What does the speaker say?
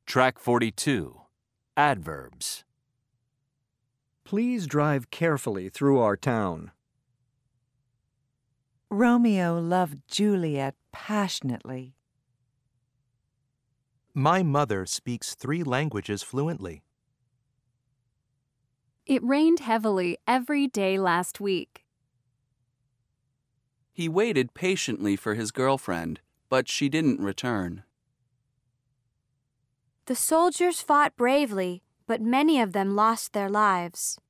Track 42. Adverbs. Please drive carefully through our town. Romeo loved Juliet passionately. My mother speaks 3 languages fluently. It rained heavily every day last week. He waited patiently for his girlfriend, but she didn't return. The soldiers fought bravely, but many of them lost their lives.